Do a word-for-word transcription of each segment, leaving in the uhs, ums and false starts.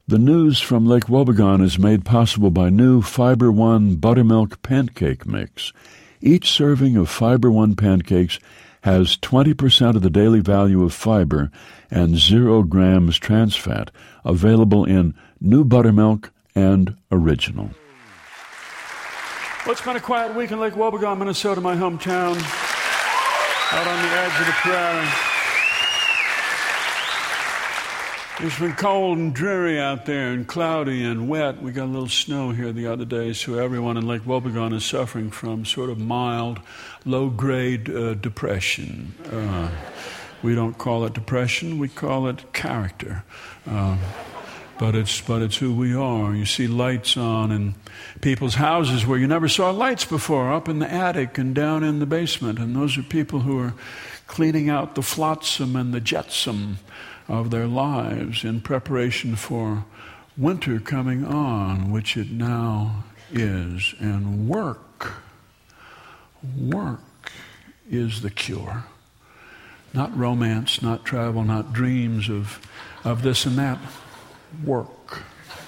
The news from Lake Wobegon is made possible by new Fiber One Buttermilk Pancake Mix. Each serving of Fiber One pancakes has twenty percent of the daily value of fiber and zero grams trans fat, available in new buttermilk and original. Well, it's been a quiet week in Lake Wobegon, Minnesota, my hometown, out on the edge of the prairie. It's been cold and dreary out there and cloudy and wet. We got a little snow here the other day, so everyone in Lake Wobegon is suffering from sort of mild, low-grade uh, depression. Uh, we don't call it depression, we call it character. Uh, but it's but it's who we are. You see lights on in people's houses where you never saw lights before, up in the attic and down in the basement. And those are people who are cleaning out the flotsam and the jetsam of their lives in preparation for winter coming on, which it now is. And work, work is the cure. Not romance, not travel, not dreams of, of this and that. Work.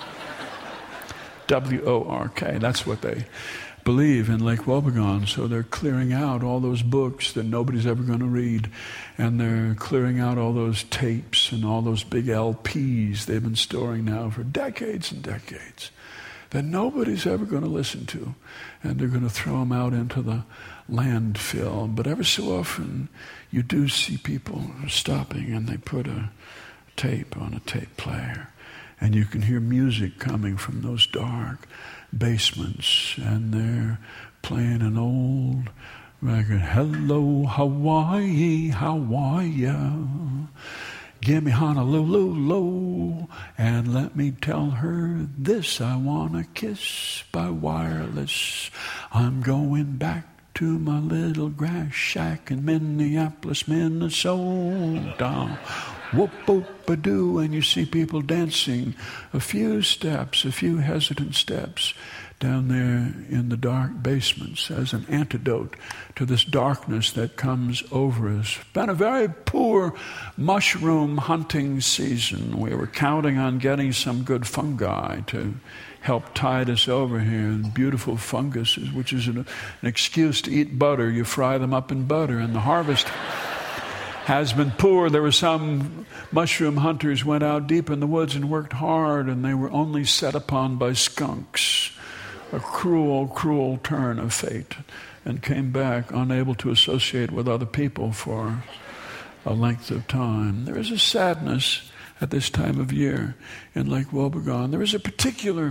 W O R K, that's what they believe in Lake Wobegon. So they're clearing out all those books that nobody's ever going to read, and they're clearing out all those tapes and all those big L Ps they've been storing now for decades and decades that nobody's ever going to listen to, and they're going to throw them out into the landfill. But ever so often you do see people stopping and they put a tape on a tape player, and you can hear music coming from those dark basements, and they're playing an old record. Hello, Hawaii, how are ya? Give me Honolulu, and let me tell her this. I want a kiss by wireless. I'm going back to my little grass shack in Minneapolis, Minnesota. Whoop-oop-a-doo, and you see people dancing a few steps, a few hesitant steps down there in the dark basements as an antidote to this darkness that comes over us. Been a very poor mushroom hunting season. We were counting on getting some good fungi to help tide us over here, and beautiful funguses, which is an, an excuse to eat butter. You fry them up in butter, and the harvest has been poor. There were some mushroom hunters went out deep in the woods and worked hard, and they were only set upon by skunks. A cruel, cruel turn of fate, and came back unable to associate with other people for a length of time. There is a sadness at this time of year in Lake Wobegon. There is a particular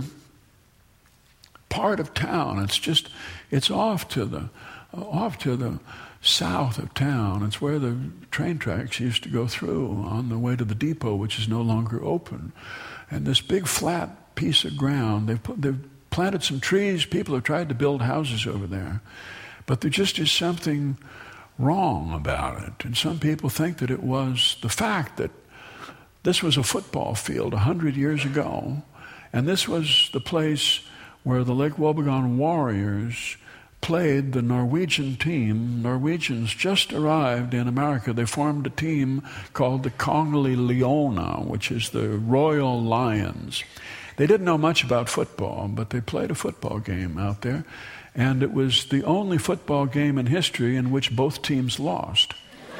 part of town. It's just, it's off to the, off to the south of town. It's where the train tracks used to go through on the way to the depot, which is no longer open. And this big flat piece of ground, they've put, they've planted some trees. People have tried to build houses over there, but there just is something wrong about it. And some people think that it was the fact that this was a football field a hundred years ago, and this was the place where the Lake Wobegon Warriors played the Norwegian team. Norwegians just arrived in America. They formed a team called the Kongli Leona, which is the Royal Lions. They didn't know much about football, but they played a football game out there, and it was the only football game in history in which both teams lost.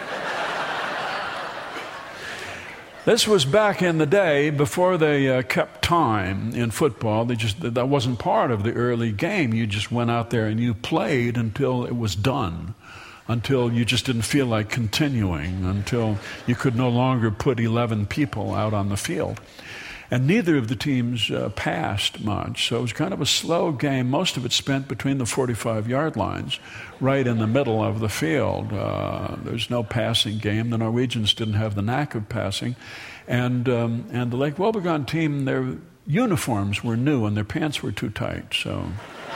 This was back in the day before they uh, kept time in football. They just that wasn't part of the early game. You just went out there and you played until it was done, until you just didn't feel like continuing, until you could no longer put eleven people out on the field. And neither of the teams uh, passed much, so it was kind of a slow game. Most of it spent between the forty-five-yard lines, right in the middle of the field. Uh, there's no passing game. The Norwegians didn't have the knack of passing. And um, and the Lake Wobegon team, their uniforms were new and their pants were too tight, so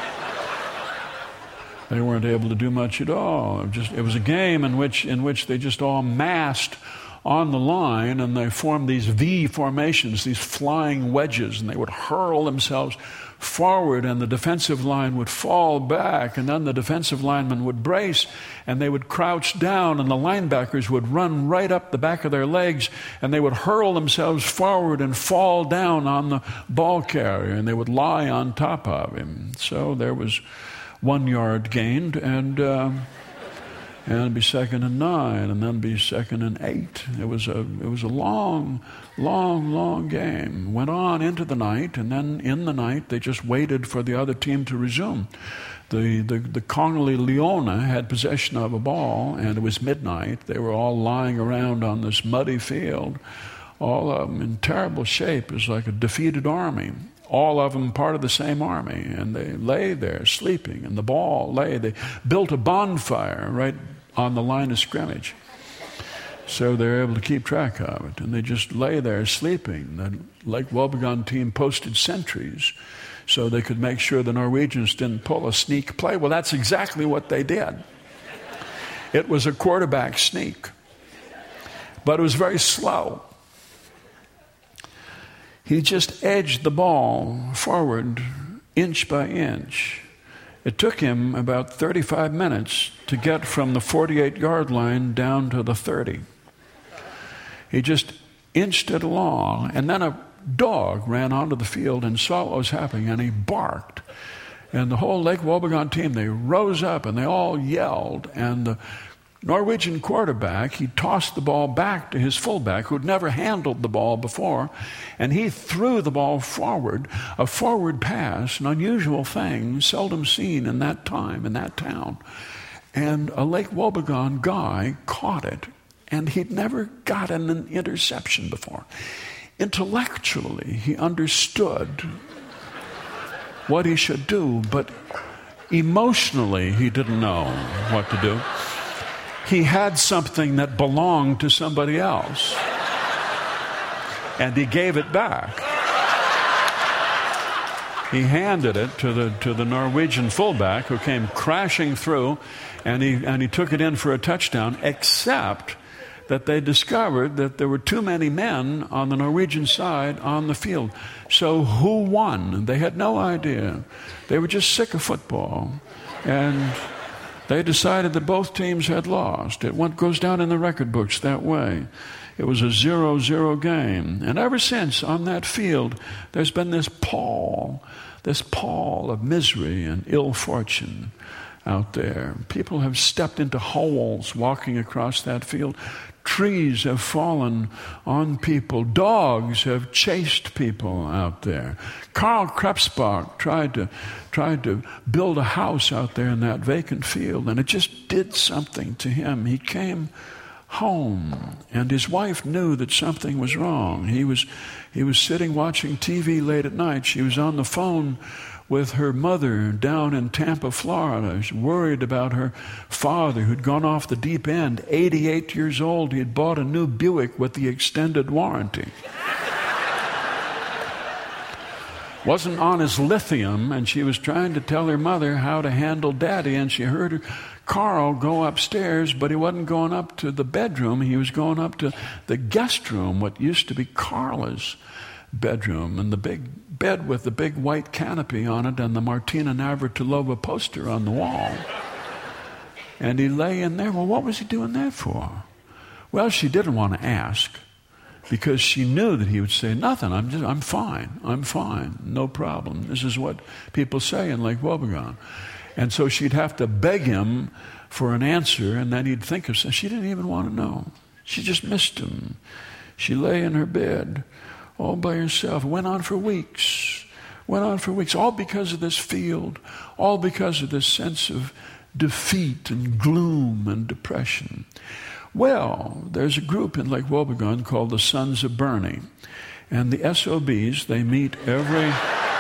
they weren't able to do much at all. It, just, it was a game in which in which they just all massed on the line, and they formed these V formations, these flying wedges, and they would hurl themselves forward, and the defensive line would fall back, and then the defensive linemen would brace, and they would crouch down, and the linebackers would run right up the back of their legs, and they would hurl themselves forward and fall down on the ball carrier, and they would lie on top of him. So there was one yard gained, and uh, and it'd be second and nine, and then be second and eight. It was a it was a long, long, long game. Went on into the night, and then in the night they just waited for the other team to resume. The the the Congolese Leona had possession of a ball, and it was midnight. They were all lying around on this muddy field, all of them in terrible shape. It was like a defeated army. All of them part of the same army, and they lay there sleeping, and the ball lay. They built a bonfire right on the line of scrimmage, so they were able to keep track of it, and they just lay there sleeping. The Lake Wobegon team posted sentries so they could make sure the Norwegians didn't pull a sneak play. Well, that's exactly what they did. It was a quarterback sneak, but it was very slow. He just edged the ball forward inch by inch. It took him about thirty-five minutes to get from the forty-eight-yard line down to the thirty. He just inched it along, and then a dog ran onto the field and saw what was happening, and he barked. And the whole Lake Wobegon team, they rose up, and they all yelled, and the Norwegian quarterback, he tossed the ball back to his fullback, who'd never handled the ball before, and he threw the ball forward, a forward pass, an unusual thing, seldom seen in that time, in that town. And a Lake Wobegon guy caught it, and he'd never gotten an interception before. Intellectually, he understood what he should do, but emotionally, he didn't know what to do. He had something that belonged to somebody else, and he gave it back. He handed it to the to the Norwegian fullback, who came crashing through, and he and he took it in for a touchdown, except that they discovered that there were too many men on the Norwegian side on the field. So who won? They had no idea. They were just sick of football, and they decided that both teams had lost. It went, goes down in the record books that way. It was a zero zero game. And ever since, on that field, there's been this pall, this pall of misery and ill fortune out there. People have stepped into holes walking across that field. Trees have fallen on people. Dogs have chased people out there. Karl Krebsbach tried to tried to build a house out there in that vacant field, and it just did something to him. He came home, and his wife knew that something was wrong. He was he was sitting watching T V late at night. She was on the phone with her mother down in Tampa, Florida. She was worried about her father, who'd gone off the deep end. eighty-eight years old, he had bought a new Buick with the extended warranty. Wasn't on his lithium, and she was trying to tell her mother how to handle Daddy, and she heard her, Carl go upstairs, but he wasn't going up to the bedroom. He was going up to the guest room, what used to be Carla's bedroom, and the big bed with the big white canopy on it and the Martina Navratilova poster on the wall. And he lay in there. Well, what was he doing that for? Well, she didn't want to ask, because she knew that he would say, nothing, I'm just, I'm fine, I'm fine, no problem. This is what people say in Lake Wobegon. And so she'd have to beg him for an answer, and then he'd think of something. She didn't even want to know. She just missed him. She lay in her bed all by herself. It went on for weeks. Went on for weeks, all because of this field, all because of this sense of defeat and gloom and depression. Well, there's a group in Lake Wobegon called the Sons of Bernie. And the S O Bs, they meet every...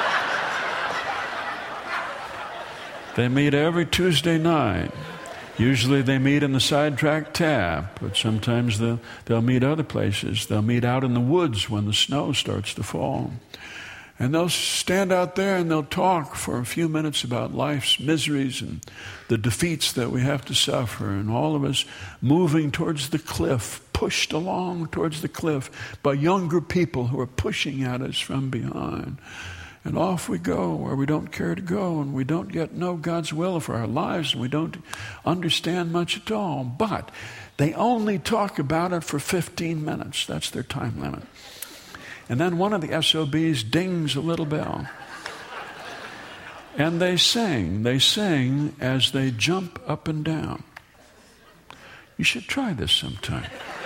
they meet every Tuesday night. Usually they meet in the Sidetrack Tap, but sometimes they'll, they'll meet other places. They'll meet out in the woods when the snow starts to fall. And they'll stand out there and they'll talk for a few minutes about life's miseries and the defeats that we have to suffer, and all of us moving towards the cliff, pushed along towards the cliff by younger people who are pushing at us from behind. And off we go where we don't care to go, and we don't yet know God's will for our lives, and we don't understand much at all. But they only talk about it for fifteen minutes. That's their time limit. And then one of the S O Bs dings a little bell. And they sing. They sing as they jump up and down. You should try this sometime.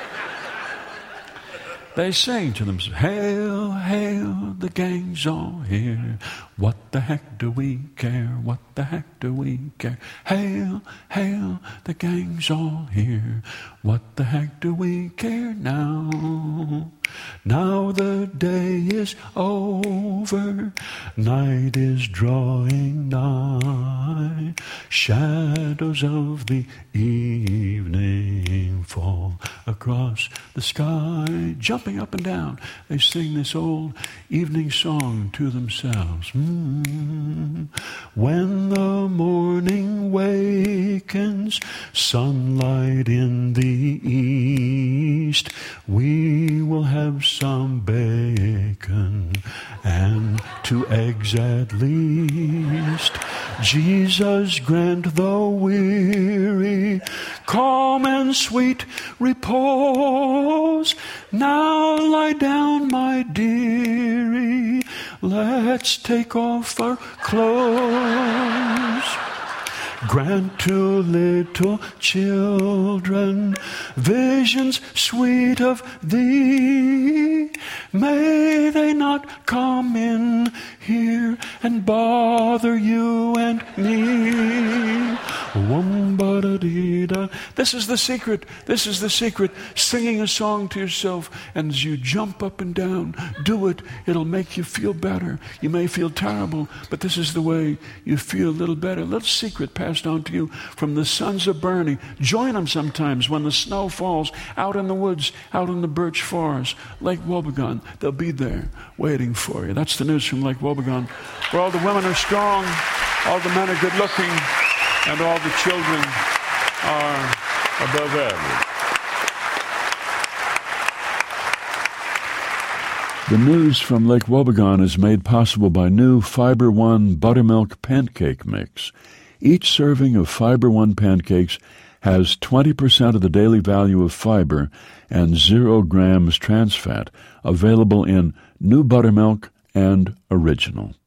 They sing to themselves, hail, hail, the gang's all here. What the heck do we care? What the heck do we care? Hail, hail, the gang's all here. What the heck do we care now? Now the day is over, night is drawing nigh. Shadows of the evening fall across the sky. Jumping up and down, they sing this old evening song to themselves. Mm. When the morning wakens, sunlight in the east, we will have some bacon and two eggs at least. Jesus grant the weary calm and sweet repose. Now lie down, my dearie, let's take off our clothes. Grant to little children visions sweet of thee. May they not come in here and bother you and me. This is the secret. This is the secret. Singing a song to yourself, and as you jump up and down, do it. It'll make you feel better. You may feel terrible, but this is the way you feel a little better. A little secret passed on to you from the sons of Bernie. Join them sometimes when the snow falls out in the woods, out in the birch forest, Lake Wobegon. They'll be there waiting for you. That's the news from Lake Wobegon, where all the women are strong, all the men are good looking, and all the children are above average. The news from Lake Wobegon is made possible by new Fiber One Buttermilk Pancake Mix. Each serving of Fiber One pancakes has twenty percent of the daily value of fiber and zero grams trans fat, available in new buttermilk and original.